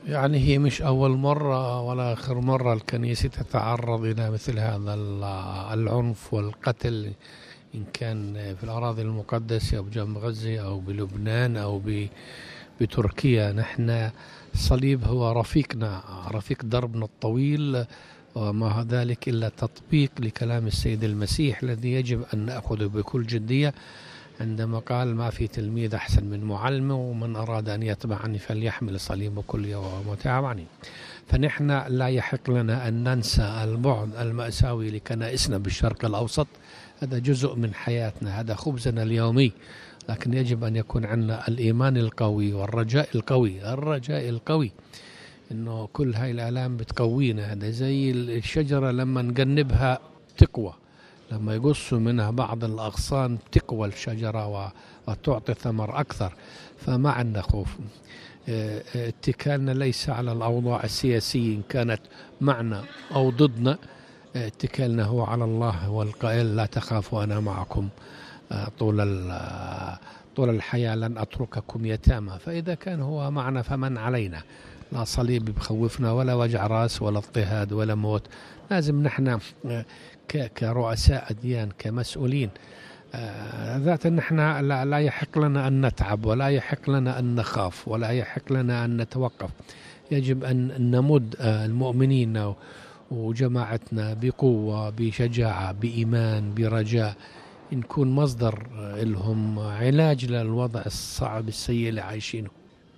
يعني هي مش أول مرة ولا آخر مرة الكنيسة تتعرض إلى مثل هذا العنف والقتل، إن كان في الأراضي المقدسة أو بجنب غزة أو بلبنان أو بتركيا. نحن الصليب هو رفيقنا، رفيق دربنا الطويل، وما ذلك إلا تطبيق لكلام السيد المسيح الذي يجب أن نأخذه بكل جدية عندما قال: ما في تلميذ أحسن من معلمه، ومن أراد أن يتبعني فليحمل صليبه كل يوم ويتبعني. فنحن لا يحق لنا أن ننسى البعد المأساوي لكنائسنا بالشرق الأوسط. هذا جزء من حياتنا، هذا خبزنا اليومي، لكن يجب أن يكون عندنا الإيمان القوي والرجاء القوي. الرجاء القوي إنه كل هاي الآلام بتقوينا. هذا زي الشجرة لما نجنبها تقوى، لما يقصوا منها بعض الأغصان تقوى الشجرة وتعطي ثمر أكثر. فما عندنا خوف. اتكالنا ليس على الأوضاع السياسية إن كانت معنا أو ضدنا، اتكالنا هو على الله والقائل: لا تخافوا أنا معكم طول الحياة، لن أترككم يتامى. فإذا كان هو معنا فمن علينا؟ لا صليب بخوفنا ولا وجع راس ولا اضطهاد ولا موت. لازم نحن كرؤساء أديان كمسؤولين ذات نحن لا يحق لنا أن نتعب، ولا يحق لنا أن نخاف، ولا يحق لنا أن نتوقف. يجب أن نمد المؤمنين وجماعتنا بقوة، بشجاعة، بإيمان، برجاء، نكون مصدر لهم علاج للوضع الصعب السيء اللي عايشينه.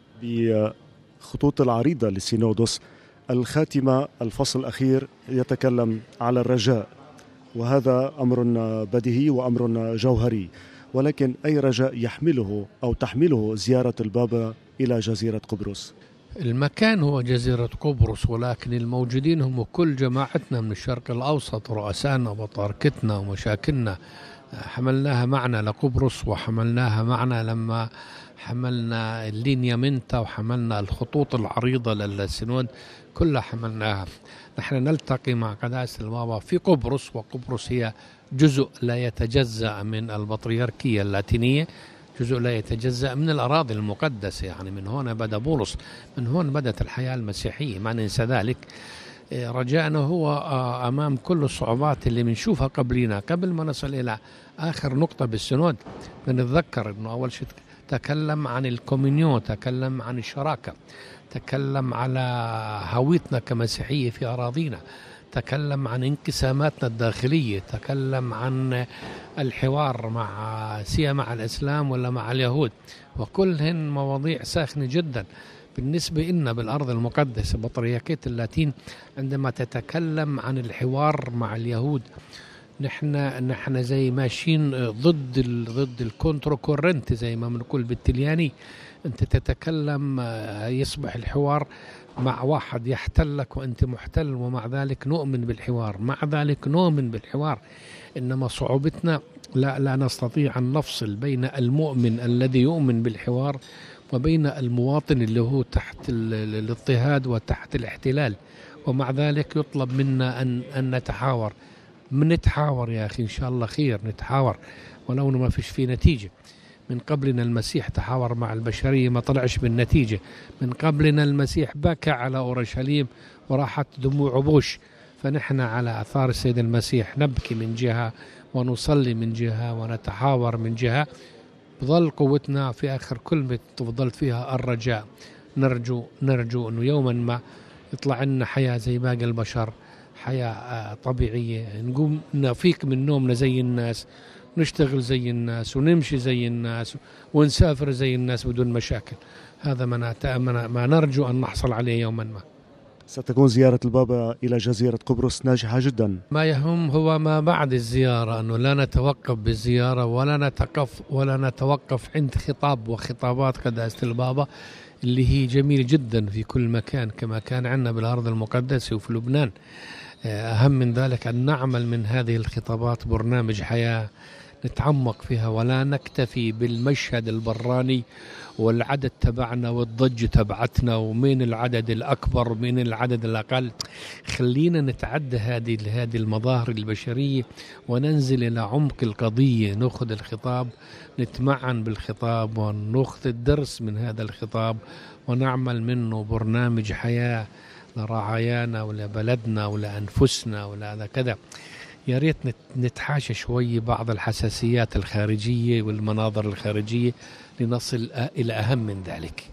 بخطوط العريضة للسينودوس الخاتمة الفصل الأخير يتكلم على الرجاء، وهذا أمر بديهي وأمر جوهري، ولكن أي رجاء يحمله أو تحمله زيارة البابا إلى جزيرة قبرص؟ المكان هو جزيرة قبرص، ولكن الموجودين هم كل جماعتنا من الشرق الأوسط، رؤسائنا وبطاركتنا ومشاكلنا. حملناها معنا لقبرص، وحملناها معنا لما حملنا اللينيامنتا، وحملنا الخطوط العريضة للسنود، كلها حملناها. نحن نلتقي مع قداسة البابا في قبرص، وقبرص هي جزء لا يتجزأ من البطريركية اللاتينية، جزء لا يتجزأ من الأراضي المقدسة. يعني من هنا بدأ بولس، من هنا بدأت الحياة المسيحية، ما ننسى ذلك. رجاءنا هو أمام كل الصعوبات اللي بنشوفها قبلنا، قبل ما نصل إلى آخر نقطة بالسنود، بنتذكر أنه أول شيء تكلم عن الكومينيون، تكلم عن الشراكة، تكلم على هويتنا كمسيحية في أراضينا، تكلم عن انقساماتنا الداخلية، تكلم عن الحوار مع الإسلام ولا مع اليهود، وكلهن مواضيع ساخنة جدا بالنسبة لنا بالأرض المقدسة. بطريركية اللاتين عندما تتكلم عن الحوار مع اليهود، نحن زي ماشيين ضد الكونترو كورنت، زي ما بنقول بالتلياني. أنت تتكلم، يصبح الحوار مع واحد يحتلك وأنت محتل، ومع ذلك نؤمن بالحوار، مع ذلك نؤمن بالحوار. إنما صعوبتنا لا نستطيع أن نفصل بين المؤمن الذي يؤمن بالحوار وبين المواطن اللي هو تحت الاضطهاد وتحت الاحتلال، ومع ذلك يطلب منا أن نتحاور. نتحاور يا أخي، إن شاء الله خير، نتحاور ولو ما فيش فيه نتيجة. من قبلنا المسيح تحاور مع البشرية ما طلعش بالنتيجة. من قبلنا المسيح بكى على أورشليم وراحت دموع بوش. فنحن على أثار السيد المسيح نبكي من جهة، ونصلي من جهة، ونتحاور من جهة. بظل قوتنا في آخر كلمة تفضل فيها الرجاء. نرجو أنه يوما ما يطلع لنا حياة زي باقي البشر، حياة طبيعية، نقوم نفيق من نومنا زي الناس، نشتغل زي الناس، ونمشي زي الناس، ونسافر زي الناس بدون مشاكل. هذا ما نرجو أن نحصل عليه يوما ما. ستكون زيارة البابا إلى جزيرة قبرص ناجحة جدا. ما يهم هو ما بعد الزيارة، أنه لا نتوقف بالزيارة ولا نتوقف عند خطاب وخطابات قداسة البابا اللي هي جميل جدا في كل مكان، كما كان عندنا بالأرض المقدسة وفي لبنان. أهم من ذلك أن نعمل من هذه الخطابات برنامج حياة نتعمق فيها ولا نكتفي بالمشهد البراني والعدد تبعنا والضجة تبعتنا ومين العدد الأكبر ومين العدد الأقل. خلينا نتعدى هذه المظاهر البشرية وننزل إلى عمق القضية، نأخذ الخطاب، نتمعن بالخطاب ونأخذ الدرس من هذا الخطاب ونعمل منه برنامج حياة لرعايانا ولبلدنا ولأنفسنا ولا كذا. يا ريت نتحاشى شوي بعض الحساسيات الخارجية والمناظر الخارجية لنصل إلى أهم من ذلك.